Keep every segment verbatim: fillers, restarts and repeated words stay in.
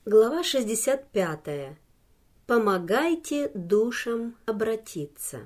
Глава шестьдесят пятая. Помогайте душам обратиться.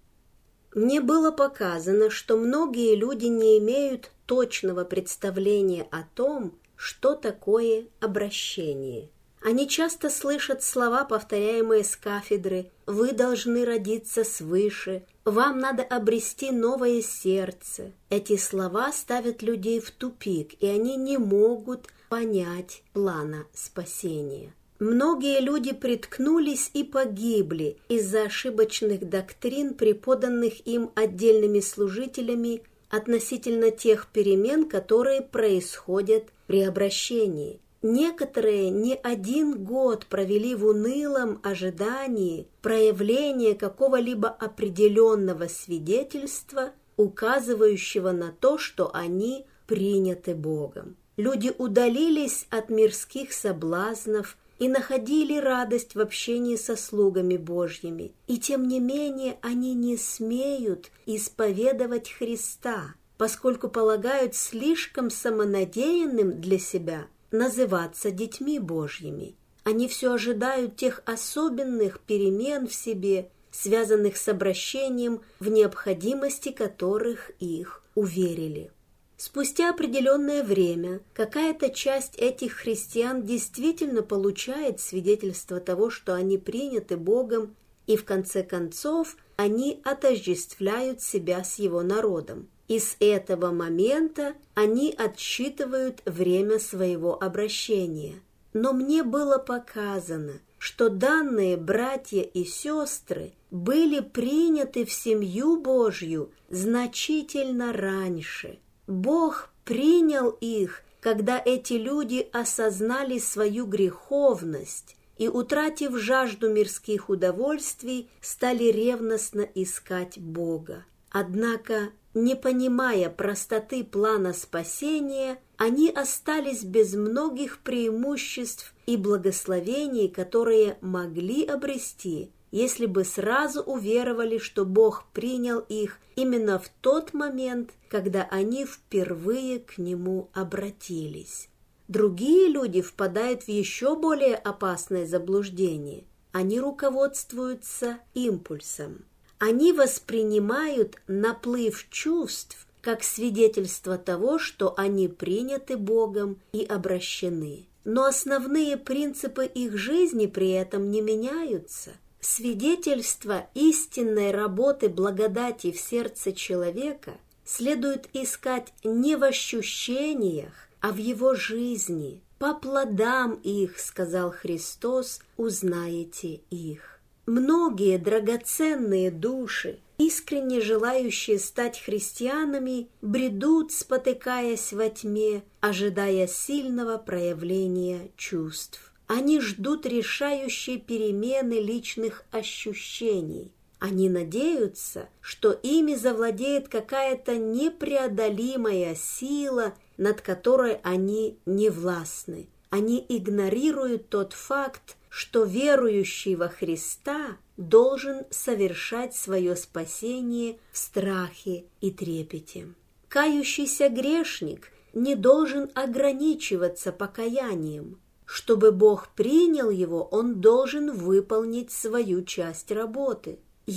Мне было показано, что многие люди не имеют точного представления о том, что такое обращение. Они часто слышат слова, повторяемые с кафедры: «Вы должны родиться свыше», «Вам надо обрести новое сердце». Эти слова ставят людей в тупик, и они не могут понять плана спасения. Многие люди приткнулись и погибли из-за ошибочных доктрин, преподанных им отдельными служителями относительно тех перемен, которые происходят при обращении. Некоторые не один год провели в унылом ожидании проявления какого-либо определенного свидетельства, указывающего на то, что они приняты Богом. Люди удалились от мирских соблазнов и находили радость в общении со слугами Божьими, и тем не менее они не смеют исповедовать Христа, поскольку полагают слишком самонадеянным для себя называться детьми Божьими. Они все ожидают тех особенных перемен в себе, связанных с обращением, в необходимости которых их уверили. Спустя определенное время какая-то часть этих христиан действительно получает свидетельство того, что они приняты Богом, и в конце концов они отождествляют себя с Его народом. И с этого момента они отсчитывают время своего обращения. Но мне было показано, что данные братья и сестры были приняты в семью Божью значительно раньше. Бог принял их, когда эти люди осознали свою греховность и, утратив жажду мирских удовольствий, стали ревностно искать Бога. Однако, не понимая простоты плана спасения, они остались без многих преимуществ и благословений, которые могли обрести, если бы сразу уверовали, что Бог принял их именно в тот момент, когда они впервые к Нему обратились. Другие люди впадают в еще более опасное заблуждение. Они руководствуются импульсом. Они воспринимают наплыв чувств как свидетельство того, что они приняты Богом и обращены. Но основные принципы их жизни при этом не меняются. Свидетельство истинной работы благодати в сердце человека следует искать не в ощущениях, а в его жизни. «По плодам их, — сказал Христос, — узнаете их». Многие драгоценные души, искренне желающие стать христианами, бредут, спотыкаясь во тьме, ожидая сильного проявления чувств. Они ждут решающей перемены личных ощущений. Они надеются, что ими завладеет какая-то непреодолимая сила, над которой они не властны. Они игнорируют тот факт, что верующий во Христа должен совершать свое спасение в страхе и трепете. Кающийся грешник не должен ограничиваться покаянием. Чтобы Бог принял его, он должен выполнить свою часть работы.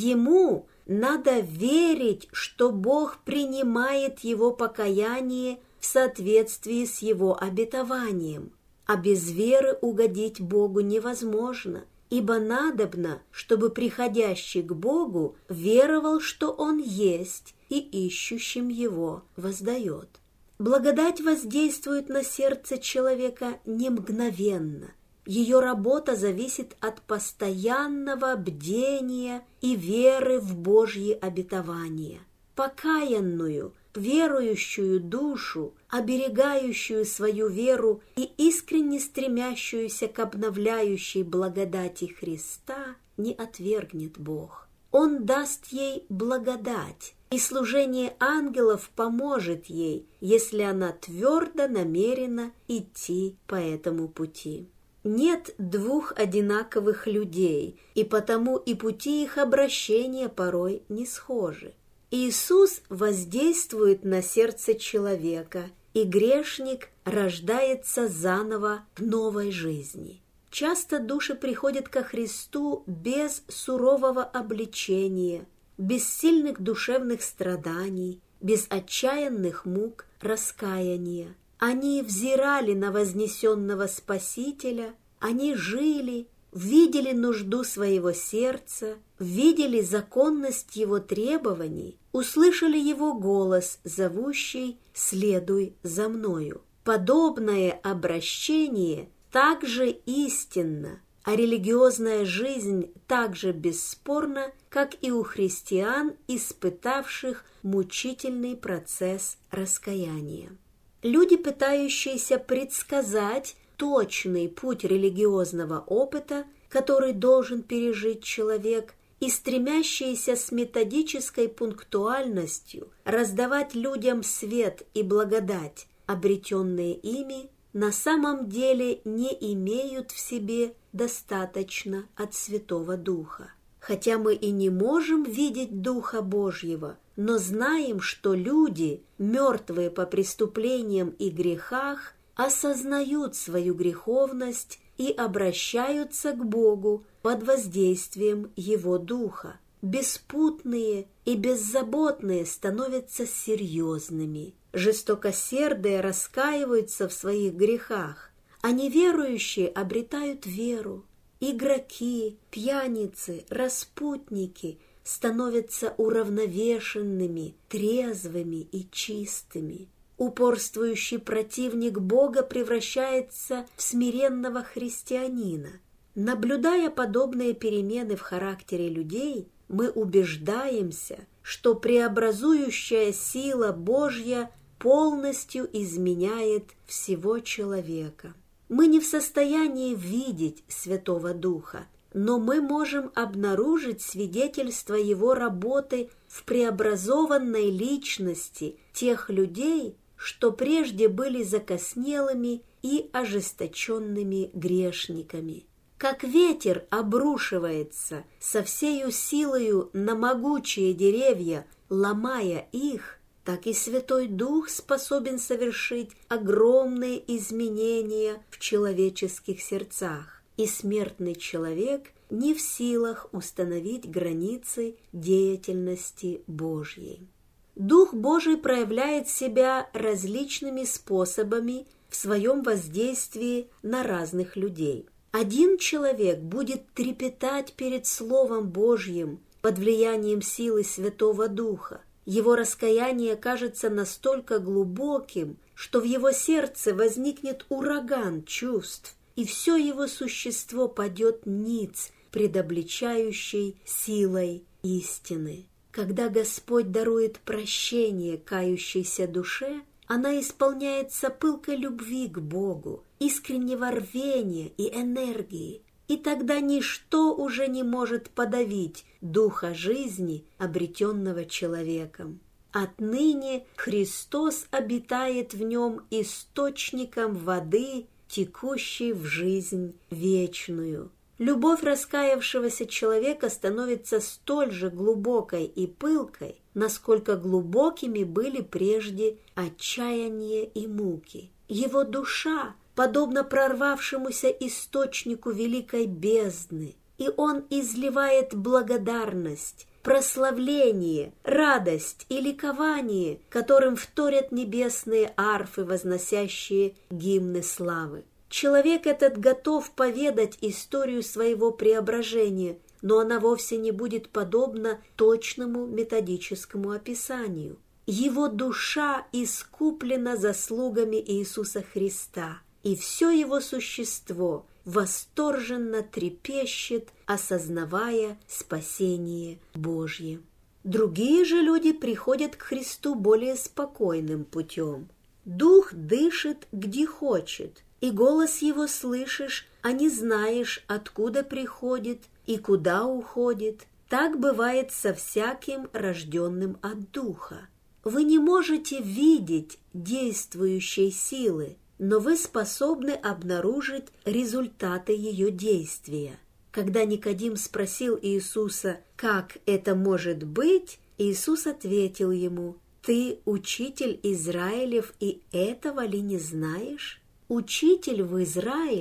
Ему надо верить, что Бог принимает его покаяние в соответствии с его обетованием. А без веры угодить Богу невозможно, ибо надобно, чтобы приходящий к Богу веровал, что Он есть, и ищущим Его воздает. Благодать воздействует на сердце человека не мгновенно. Ее работа зависит от постоянного бдения и веры в Божьи обетования. Покаянную, верующую душу, оберегающую свою веру и искренне стремящуюся к обновляющей благодати Христа, не отвергнет Бог. Он даст ей благодать, и служение ангелов поможет ей, если она твердо намерена идти по этому пути. Нет двух одинаковых людей, и потому и пути их обращения порой не схожи. Иисус воздействует на сердце человека, и грешник рождается заново в новой жизни. Часто души приходят ко Христу без сурового обличения, без сильных душевных страданий, без отчаянных мук раскаяния. Они взирали на вознесенного Спасителя, они жили, видели нужду своего сердца, видели законность его требований, услышали его голос, зовущий «Следуй за мною». Подобное обращение также истинно, а религиозная жизнь так же бесспорна, как и у христиан, испытавших мучительный процесс раскаяния. Люди, пытающиеся предсказать точный путь религиозного опыта, который должен пережить человек, и стремящиеся с методической пунктуальностью раздавать людям свет и благодать, обретенные ими, на самом деле не имеют в себе достаточно от Святого Духа. Хотя мы и не можем видеть Духа Божьего, но знаем, что люди, мертвые по преступлениям и грехах, осознают свою греховность и обращаются к Богу под воздействием Его Духа. Беспутные и беззаботные становятся серьезными. Жестокосердые раскаиваются в своих грехах, а неверующие обретают веру. Игроки, пьяницы, распутники становятся уравновешенными, трезвыми и чистыми. Упорствующий противник Бога превращается в смиренного христианина. Наблюдая подобные перемены в характере людей, мы убеждаемся, что преобразующая сила Божья полностью изменяет всего человека. Мы не в состоянии видеть Святого Духа, но мы можем обнаружить свидетельство Его работы в преобразованной личности тех людей, что прежде были закоснелыми и ожесточенными грешниками. Как ветер обрушивается со всею силою на могучие деревья, ломая их, так и Святой Дух способен совершить огромные изменения в человеческих сердцах, и смертный человек не в силах установить границы деятельности Божьей. Дух Божий проявляет себя различными способами в своем воздействии на разных людей. Один человек будет трепетать перед Словом Божьим под влиянием силы Святого Духа. Его раскаяние кажется настолько глубоким, что в его сердце возникнет ураган чувств, и все его существо падет ниц пред обличающей силой истины. Когда Господь дарует прощение кающейся душе, она исполняется пылкой любви к Богу, искреннего рвения и энергии, и тогда ничто уже не может подавить духа жизни, обретенного человеком. Отныне Христос обитает в нем источником воды, текущей в жизнь вечную. Любовь раскаявшегося человека становится столь же глубокой и пылкой, насколько глубокими были прежде отчаяние и муки. Его душа подобно прорвавшемуся источнику великой бездны, и он изливает благодарность, прославление, радость и ликование, которым вторят небесные арфы, возносящие гимны славы. Человек этот готов поведать историю своего преображения, но она вовсе не будет подобна точному методическому описанию. Его душа искуплена заслугами Иисуса Христа, и все его существо восторженно трепещет, осознавая спасение Божье. Другие же люди приходят к Христу более спокойным путем. Дух дышит, где хочет, и голос его слышишь, а не знаешь, откуда приходит и куда уходит. Так бывает со всяким рожденным от Духа. Вы не можете видеть действующей силы, но вы способны обнаружить результаты ее действия. Когда Никодим спросил Иисуса, как это может быть, Иисус ответил ему: «Ты учитель Израилев, и этого ли не знаешь? Учитель в Израиле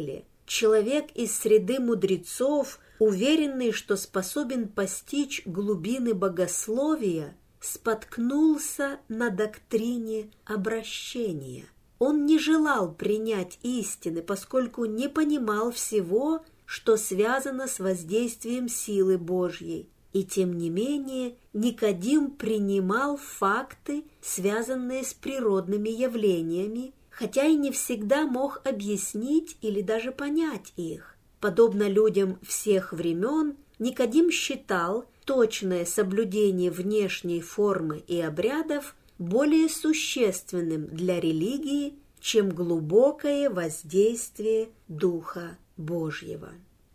Человек из среды мудрецов, уверенный, что способен постичь глубины богословия, споткнулся на доктрине обращения. Он не желал принять истины, поскольку не понимал всего, что связано с воздействием силы Божьей. И тем не менее Никодим принимал факты, связанные с природными явлениями, хотя и не всегда мог объяснить или даже понять их. Подобно людям всех времен, Никодим считал точное соблюдение внешней формы и обрядов более существенным для религии, чем глубокое воздействие Духа Божьего.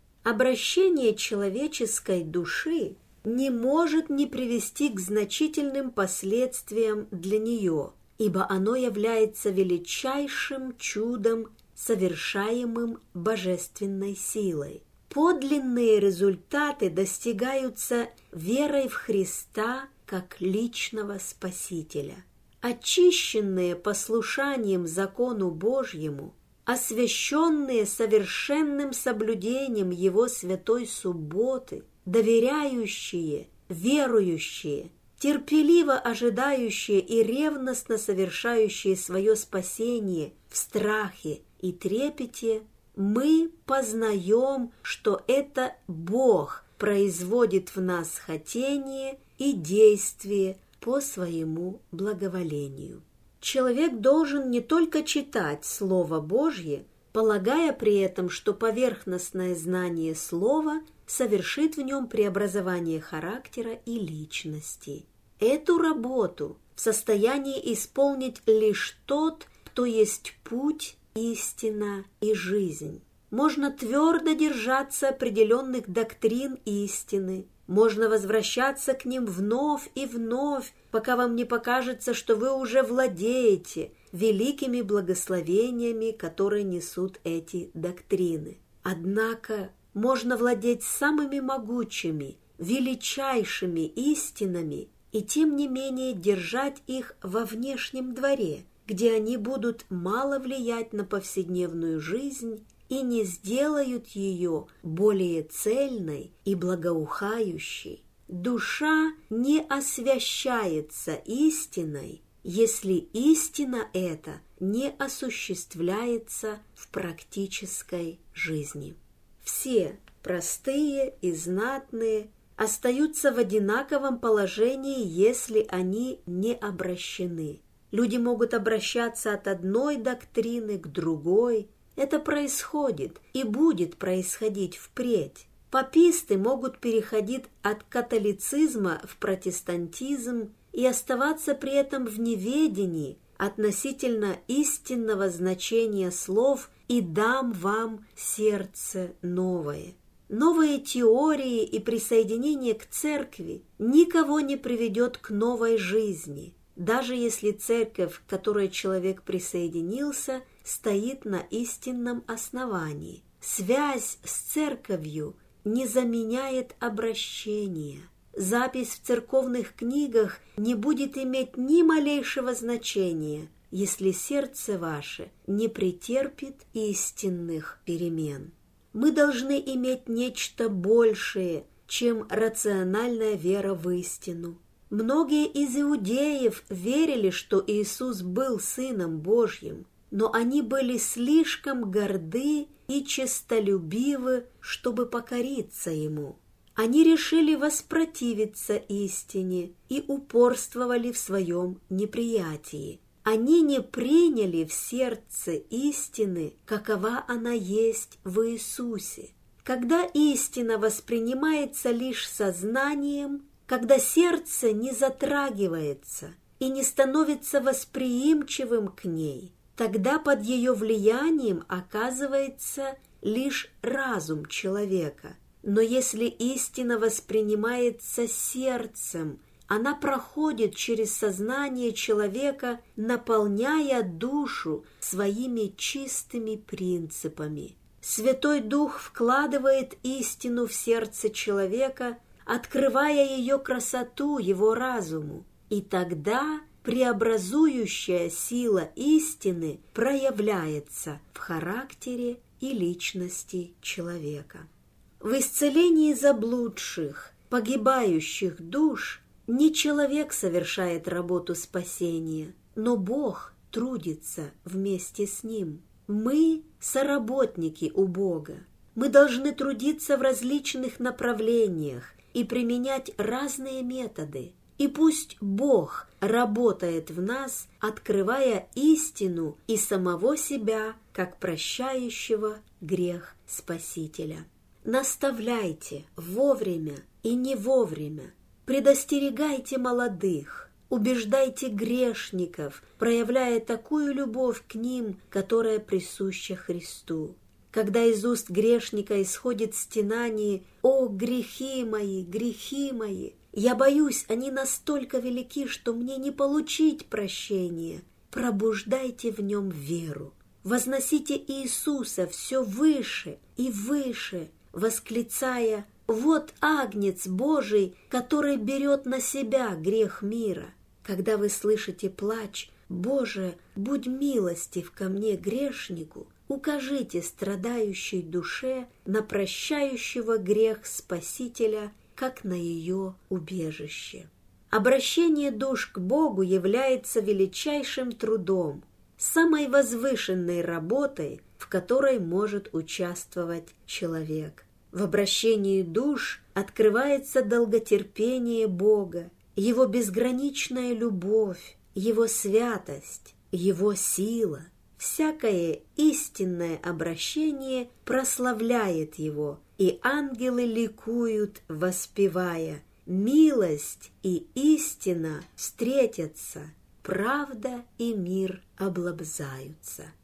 Обращение человеческой души не может не привести к значительным последствиям для нее, ибо оно является величайшим чудом, совершаемым божественной силой. Подлинные результаты достигаются верой в Христа как личного Спасителя. Очищенные послушанием закону Божьему, освященные совершенным соблюдением Его святой субботы, доверяющие, верующие, терпеливо ожидающие и ревностно совершающие свое спасение в страхе и трепете, мы познаем, что это Бог производит в нас хотение и действие по своему благоволению. Человек должен не только читать Слово Божье, полагая при этом, что поверхностное знание Слова совершит в нем преобразование характера и личности. Эту работу в состоянии исполнить лишь тот, кто есть путь, истина и жизнь. Можно твердо держаться определенных доктрин истины, можно возвращаться к ним вновь и вновь, пока вам не покажется, что вы уже владеете великими благословениями, которые несут эти доктрины. Однако можно владеть самыми могучими, величайшими истинами и тем не менее держать их во внешнем дворе, где они будут мало влиять на повседневную жизнь и не сделают ее более цельной и благоухающей. Душа не освящается истиной, если истина эта не осуществляется в практической жизни. Все, простые и знатные, остаются в одинаковом положении, если они не обращены. Люди могут обращаться от одной доктрины к другой. Это происходит и будет происходить впредь. Паписты могут переходить от католицизма в протестантизм и оставаться при этом в неведении относительно истинного значения слов «и дам вам сердце новое». Новые теории и присоединение к церкви никого не приведет к новой жизни, даже если церковь, к которой человек присоединился, стоит на истинном основании. Связь с церковью не заменяет обращения. Запись в церковных книгах не будет иметь ни малейшего значения, если сердце ваше не претерпит истинных перемен. Мы должны иметь нечто большее, чем рациональная вера в истину. Многие из иудеев верили, что Иисус был Сыном Божьим, но они были слишком горды и честолюбивы, чтобы покориться Ему. Они решили воспротивиться истине и упорствовали в своем неприятии. Они не приняли в сердце истины, какова она есть в Иисусе. Когда истина воспринимается лишь сознанием, когда сердце не затрагивается и не становится восприимчивым к ней, тогда под ее влиянием оказывается лишь разум человека. Но если истина воспринимается сердцем, она проходит через сознание человека, наполняя душу своими чистыми принципами. Святой Дух вкладывает истину в сердце человека, открывая ее красоту его разуму, и тогда преобразующая сила истины проявляется в характере и личности человека. В исцелении заблудших, погибающих душ не человек совершает работу спасения, но Бог трудится вместе с ним. Мы – соработники у Бога. Мы должны трудиться в различных направлениях и применять разные методы. И пусть Бог работает в нас, открывая истину и самого себя, как прощающего грех Спасителя. Наставляйте вовремя и не вовремя, предостерегайте молодых, убеждайте грешников, проявляя такую любовь к ним, которая присуща Христу. Когда из уст грешника исходит стенание: «О, грехи мои, грехи мои! Я боюсь, они настолько велики, что мне не получить прощения», пробуждайте в нем веру. Возносите Иисуса все выше и выше, восклицая: «Вот Агнец Божий, который берет на себя грех мира». Когда вы слышите плач: «Боже, будь милостив ко мне, грешнику», укажите страдающей душе на прощающего грех Спасителя, как на ее убежище. Обращение душ к Богу является величайшим трудом, самой возвышенной работой, в которой может участвовать человек. В обращении душ открывается долготерпение Бога, Его безграничная любовь, Его святость, Его сила. Всякое истинное обращение прославляет Его, и ангелы ликуют, воспевая: «Милость и истина встретятся, правда и мир облобзаются».